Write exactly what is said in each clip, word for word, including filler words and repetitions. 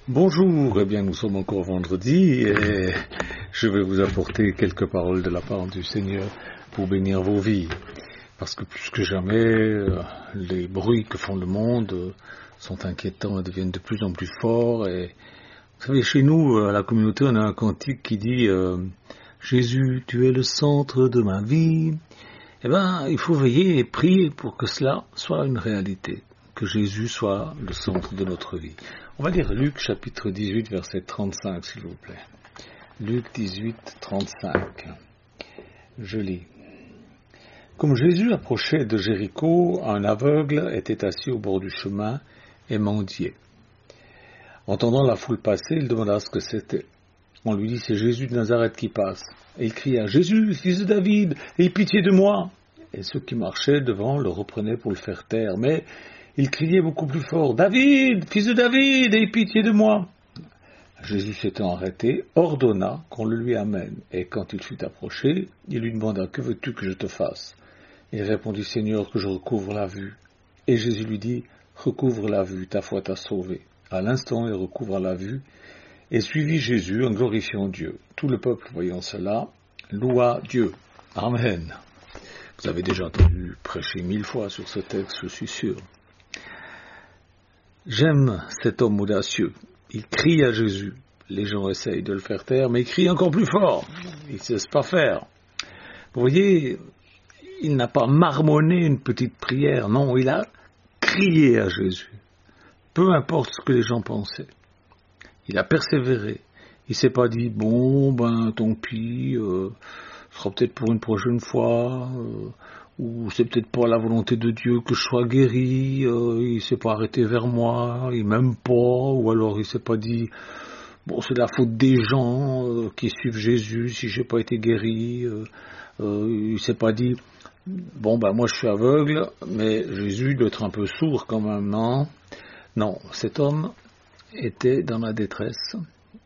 Bonjour, eh bien nous sommes encore vendredi et je vais vous apporter quelques paroles de la part du Seigneur pour bénir vos vies. Parce que plus que jamais, les bruits que font le monde sont inquiétants et deviennent de plus en plus forts. Et vous savez, chez nous, à la communauté, on a un cantique qui dit euh, « Jésus, tu es le centre de ma vie ». Eh bien, il faut veiller et prier pour que cela soit une réalité, que Jésus soit le centre de notre vie. On va lire Luc chapitre dix-huit, verset trente-cinq, s'il vous plaît. Luc dix-huit, trente-cinq. Je lis. Comme Jésus approchait de Jéricho, un aveugle était assis au bord du chemin et mendiait. Entendant la foule passer, il demanda ce que c'était. On lui dit, c'est Jésus de Nazareth qui passe. Et il cria, Jésus, fils de David, aie pitié de moi. Et ceux qui marchaient devant le reprenaient pour le faire taire. Mais il criait beaucoup plus fort, David, fils de David, aie pitié de moi. Jésus s'étant arrêté, ordonna qu'on le lui amène. Et quand il fut approché, il lui demanda, que veux-tu que je te fasse? Il répondit, Seigneur, que je recouvre la vue. Et Jésus lui dit, recouvre la vue, ta foi t'a sauvé. À l'instant, il recouvra la vue et suivit Jésus en glorifiant Dieu. Tout le peuple, voyant cela, loua Dieu. Amen. Vous avez déjà entendu prêcher mille fois sur ce texte, je suis sûr. J'aime cet homme audacieux. Il crie à Jésus. Les gens essayent de le faire taire, mais il crie encore plus fort. Il ne cesse pas faire. Vous voyez, il n'a pas marmonné une petite prière. Non, il a crié à Jésus. Peu importe ce que les gens pensaient. Il a persévéré. Il ne s'est pas dit, bon, ben, tant pis, euh, ce sera peut-être pour une prochaine fois, euh, ou c'est peut-être pas la volonté de Dieu que je sois guéri, euh, il ne s'est pas arrêté vers moi, il m'aime pas, ou alors il ne s'est pas dit, bon, c'est la faute des gens euh, qui suivent Jésus si je n'ai pas été guéri, euh, euh, il ne s'est pas dit, bon, ben, moi je suis aveugle, mais Jésus doit être un peu sourd quand même, non? Non, cet homme était dans la détresse,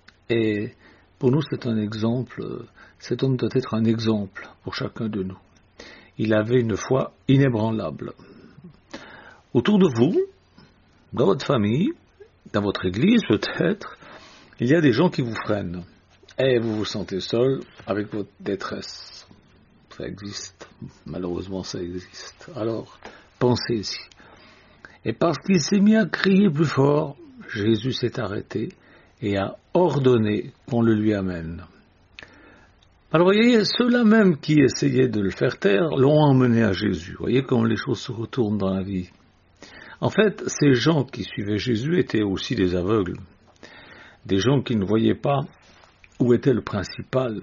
et pour nous c'est un exemple, cet homme doit être un exemple pour chacun de nous. Il avait une foi inébranlable. Autour de vous, dans votre famille, dans votre église peut-être, il y a des gens qui vous freinent. Et vous vous sentez seul avec votre détresse. Ça existe. Malheureusement, ça existe. Alors, pensez-y. Et parce qu'il s'est mis à crier plus fort, Jésus s'est arrêté et a ordonné qu'on le lui amène. Alors, vous voyez, ceux-là même qui essayaient de le faire taire l'ont emmené à Jésus. Vous voyez comment les choses se retournent dans la vie. En fait, ces gens qui suivaient Jésus étaient aussi des aveugles. Des gens qui ne voyaient pas où était le principal,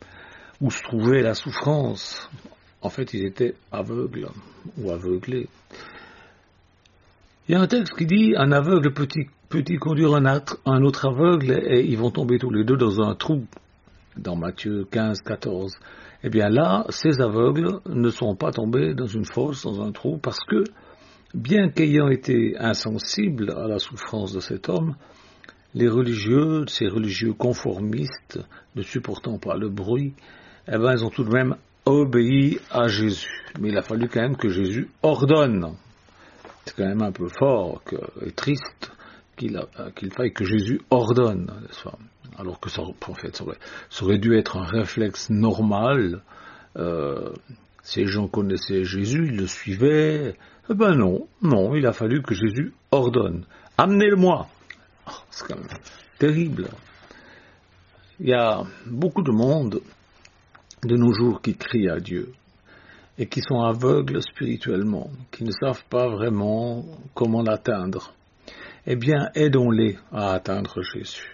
où se trouvait la souffrance. En fait, ils étaient aveugles ou aveuglés. Il y a un texte qui dit, un aveugle peut-il, peut-il conduire un autre, un autre aveugle et ils vont tomber tous les deux dans un trou. Dans Matthieu quinze, quatorze. Eh bien là, ces aveugles ne sont pas tombés dans une fosse, dans un trou, parce que, bien qu'ayant été insensibles à la souffrance de cet homme, les religieux, ces religieux conformistes, ne supportant pas le bruit, eh bien ils ont tout de même obéi à Jésus. Mais il a fallu quand même que Jésus ordonne. C'est quand même un peu fort que, et triste qu'il, a, qu'il faille que Jésus ordonne, n'est-ce pas? Alors que ça, en fait, ça aurait, ça aurait dû être un réflexe normal. Euh, ces gens connaissaient Jésus, ils le suivaient. Eh ben non, non, il a fallu que Jésus ordonne. Amenez-le-moi. Oh, c'est quand même terrible. Il y a beaucoup de monde de nos jours qui crient à Dieu et qui sont aveugles spirituellement, qui ne savent pas vraiment comment l'atteindre. Eh bien, aidons-les à atteindre Jésus.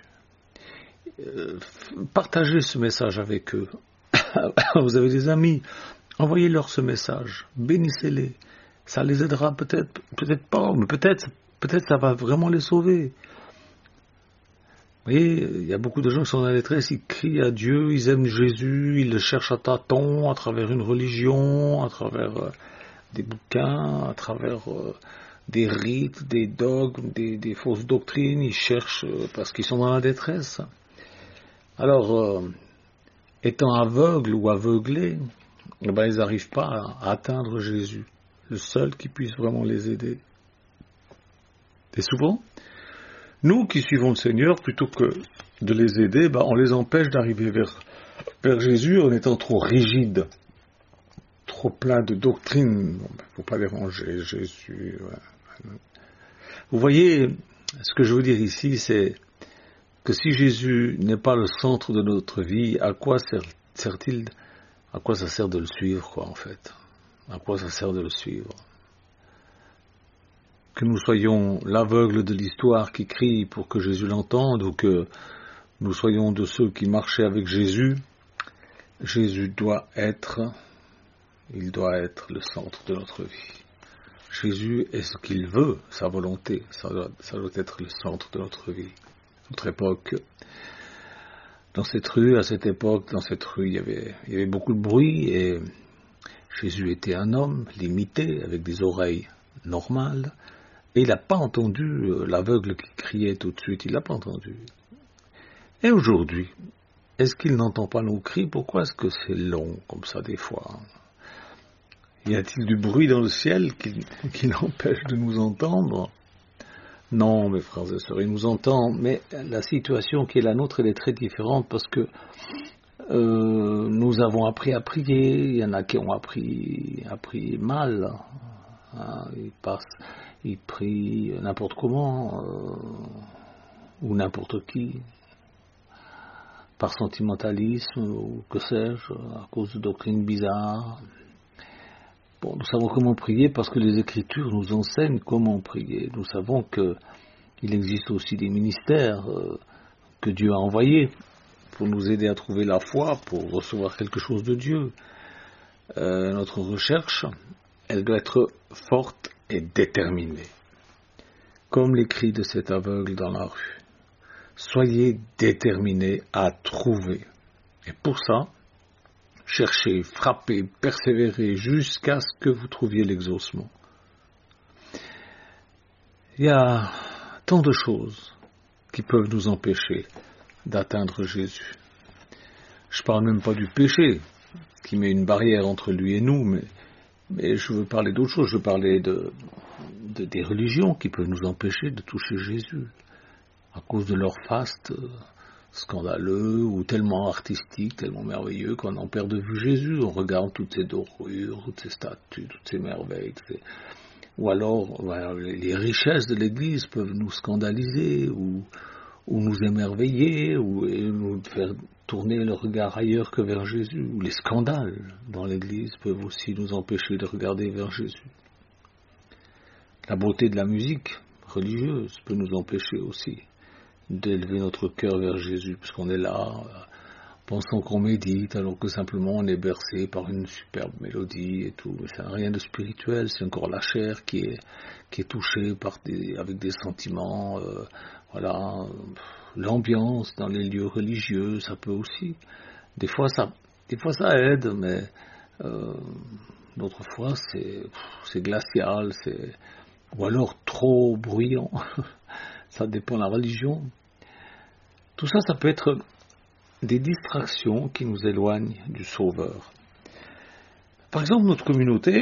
Partagez ce message avec eux. Vous avez des amis, envoyez-leur ce message, bénissez-les. Ça les aidera peut-être, peut-être pas, mais peut-être, peut-être ça va vraiment les sauver. Vous voyez, il y a beaucoup de gens qui sont dans la détresse, ils crient à Dieu, ils aiment Jésus, ils le cherchent à tâtons, à travers une religion, à travers euh, des bouquins, à travers euh, des rites, des dogmes, des, des fausses doctrines, ils cherchent euh, parce qu'ils sont dans la détresse. Alors, euh, étant aveugles ou aveuglés, eh ben, ils n'arrivent pas à atteindre Jésus, le seul qui puisse vraiment les aider. Et souvent, Nous qui suivons le Seigneur, plutôt que de les aider, bah, on les empêche d'arriver vers, vers Jésus en étant trop rigides, trop plein de doctrines. Il bon, ne faut pas déranger Jésus. Ouais. Vous voyez, ce que je veux dire ici, c'est que si Jésus n'est pas le centre de notre vie, à quoi sert, sert-il, à quoi ça sert de le suivre, quoi, en fait? À quoi ça sert de le suivre? Que nous soyons l'aveugle de l'histoire qui crie pour que Jésus l'entende, ou que nous soyons de ceux qui marchaient avec Jésus, Jésus doit être, il doit être le centre de notre vie. Jésus est ce qu'il veut, sa volonté, ça doit, ça doit être le centre de notre vie. Notre époque, dans cette rue, à cette époque, dans cette rue, il y avait, il y avait beaucoup de bruit, et Jésus était un homme limité, avec des oreilles normales, et il n'a pas entendu l'aveugle qui criait tout de suite, il n'a pas entendu. Et aujourd'hui, est-ce qu'il n'entend pas nos cris? Pourquoi est-ce que c'est long comme ça des fois? Y a-t-il du bruit dans le ciel qui, qui l'empêche de nous entendre? Non, mes frères et sœurs, il nous entend, mais la situation qui est la nôtre, elle est très différente parce que euh, nous avons appris à prier, il y en a qui ont appris, appris mal, hein, ils passent, ils prient n'importe comment, euh, ou n'importe qui, par sentimentalisme, ou que sais-je, à cause de doctrines bizarres. Bon, nous savons comment prier parce que les Écritures nous enseignent comment prier. Nous savons qu'il existe aussi des ministères euh, que Dieu a envoyés pour nous aider à trouver la foi, pour recevoir quelque chose de Dieu. Euh, notre recherche, elle doit être forte et déterminée. Comme les cris de cet aveugle dans la rue. Soyez déterminés à trouver. Et pour ça, cherchez, frappez, persévérez jusqu'à ce que vous trouviez l'exaucement. Il y a tant de choses qui peuvent nous empêcher d'atteindre Jésus. Je ne parle même pas du péché, qui met une barrière entre lui et nous, mais, mais je veux parler d'autre chose. Je veux parler de, de, des religions qui peuvent nous empêcher de toucher Jésus, à cause de leur faste scandaleux ou tellement artistique, tellement merveilleux qu'on en perd de vue Jésus. On regarde toutes ces dorures, toutes ces statues, toutes ces merveilles. Ces... Ou alors, voilà, les richesses de l'Église peuvent nous scandaliser ou, ou nous émerveiller ou nous faire tourner le regard ailleurs que vers Jésus. Ou les scandales dans l'Église peuvent aussi nous empêcher de regarder vers Jésus. La beauté de la musique religieuse peut nous empêcher aussi d'élever notre cœur vers Jésus, puisqu'on est là, euh, pensant qu'on médite, alors que simplement on est bercé par une superbe mélodie et tout. Mais ça n'a rien de spirituel, c'est encore la chair qui est, qui est touchée par des, avec des sentiments. Euh, voilà, l'ambiance dans les lieux religieux, ça peut aussi. Des fois, ça, des fois, ça aide, mais euh, d'autres fois, c'est, c'est glacial, c'est, ou alors trop bruyant. Ça dépend de la religion. Tout ça, ça peut être des distractions qui nous éloignent du Sauveur. Par exemple, notre communauté,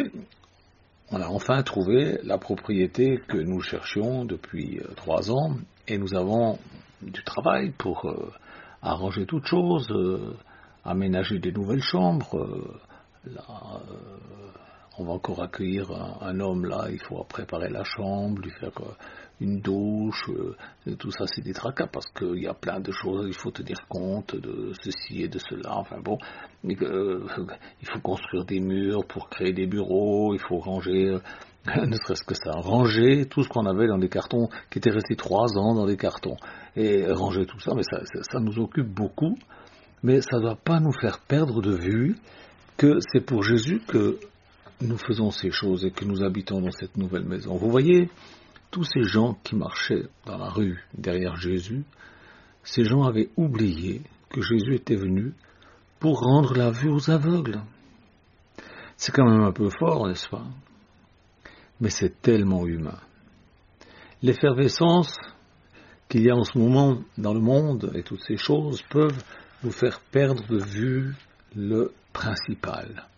on a enfin trouvé la propriété que nous cherchions depuis euh, trois ans, et nous avons du travail pour euh, arranger toutes choses, euh, aménager des nouvelles chambres. Euh, là, euh, on va encore accueillir un, un homme là, il faut préparer la chambre, lui faire euh, une douche, euh, et tout ça c'est des tracas parce qu'il y a plein de choses, il faut tenir compte de ceci et de cela, enfin bon, mais, euh, il faut construire des murs pour créer des bureaux, il faut ranger, euh, ne serait-ce que ça, ranger tout ce qu'on avait dans des cartons, qui étaient restés trois ans dans des cartons, et ranger tout ça, mais ça, ça, ça nous occupe beaucoup, mais ça ne doit pas nous faire perdre de vue que c'est pour Jésus que nous faisons ces choses et que nous habitons dans cette nouvelle maison. Vous voyez, tous ces gens qui marchaient dans la rue derrière Jésus, ces gens avaient oublié que Jésus était venu pour rendre la vue aux aveugles. C'est quand même un peu fort, n'est-ce pas? Mais c'est tellement humain. L'effervescence qu'il y a en ce moment dans le monde et toutes ces choses peuvent nous faire perdre de vue le principal.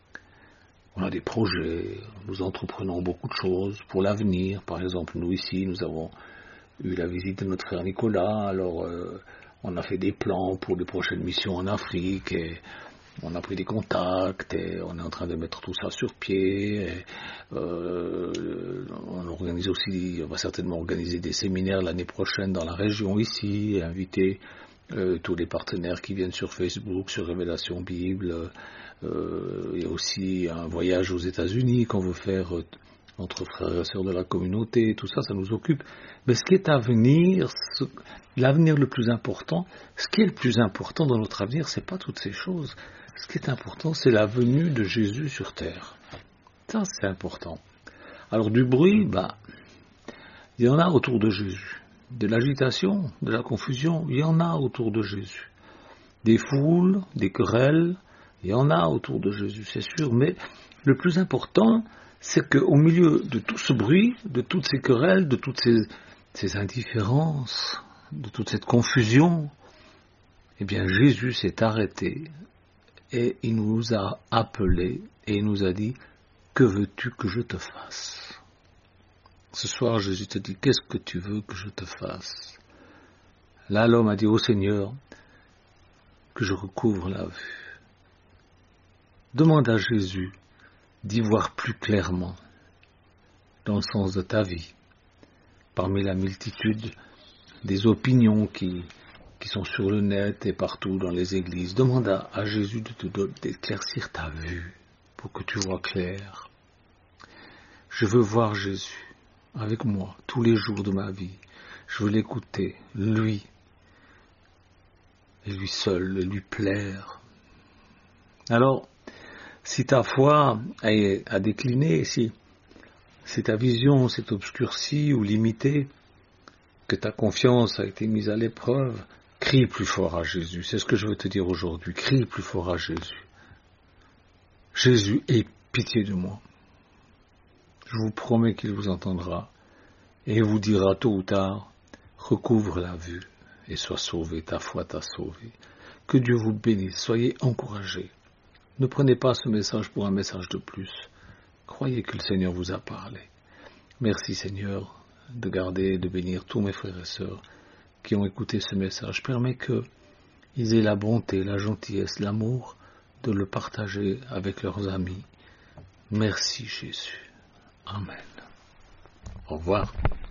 On a des projets, nous entreprenons beaucoup de choses pour l'avenir. Par exemple, nous ici, nous avons eu la visite de notre frère Nicolas, alors euh, on a fait des plans pour les prochaines missions en Afrique, et on a pris des contacts, et on est en train de mettre tout ça sur pied. Et, euh, on organise aussi, on va certainement organiser des séminaires l'année prochaine dans la région ici, et inviter euh, tous les partenaires qui viennent sur Facebook, sur Révélation Bible. Euh, il y a aussi un voyage aux États-Unis qu'on veut faire euh, entre frères et sœurs de la communauté, tout ça, ça nous occupe. Mais ce qui est à venir, ce, l'avenir le plus important, ce qui est le plus important dans notre avenir, c'est pas toutes ces choses. Ce qui est important, c'est la venue de Jésus sur terre. Ça, c'est important. Alors du bruit, bah, il y en a autour de Jésus. De l'agitation, de la confusion, il y en a autour de Jésus. Des foules, des querelles, il y en a autour de Jésus, c'est sûr. Mais le plus important, c'est qu'au milieu de tout ce bruit, de toutes ces querelles, de toutes ces, ces indifférences, de toute cette confusion, eh bien Jésus s'est arrêté et il nous a appelés et il nous a dit « Que veux-tu que je te fasse ?» Ce soir, Jésus te dit « Qu'est-ce que tu veux que je te fasse ?» Là, l'homme a dit « Ô Seigneur, que je recouvre la vue. » Demande à Jésus d'y voir plus clairement dans le sens de ta vie, parmi la multitude des opinions qui, qui sont sur le net et partout dans les églises. Demande à, à Jésus de te donner, d'éclaircir ta vue pour que tu vois clair. Je veux voir Jésus avec moi tous les jours de ma vie. Je veux l'écouter, lui, et lui seul, et lui plaire. Alors, si ta foi a, a décliné, si, si ta vision s'est obscurcie ou limitée, que ta confiance a été mise à l'épreuve, crie plus fort à Jésus. C'est ce que je veux te dire aujourd'hui. Crie plus fort à Jésus. Jésus, aie pitié de moi. Je vous promets qu'il vous entendra et vous dira tôt ou tard, recouvre la vue et sois sauvé, ta foi t'a sauvé. Que Dieu vous bénisse, soyez encouragés. Ne prenez pas ce message pour un message de plus. Croyez que le Seigneur vous a parlé. Merci Seigneur de garder et de bénir tous mes frères et sœurs qui ont écouté ce message. Permets qu'ils aient la bonté, la gentillesse, l'amour de le partager avec leurs amis. Merci Jésus. Amen. Au revoir.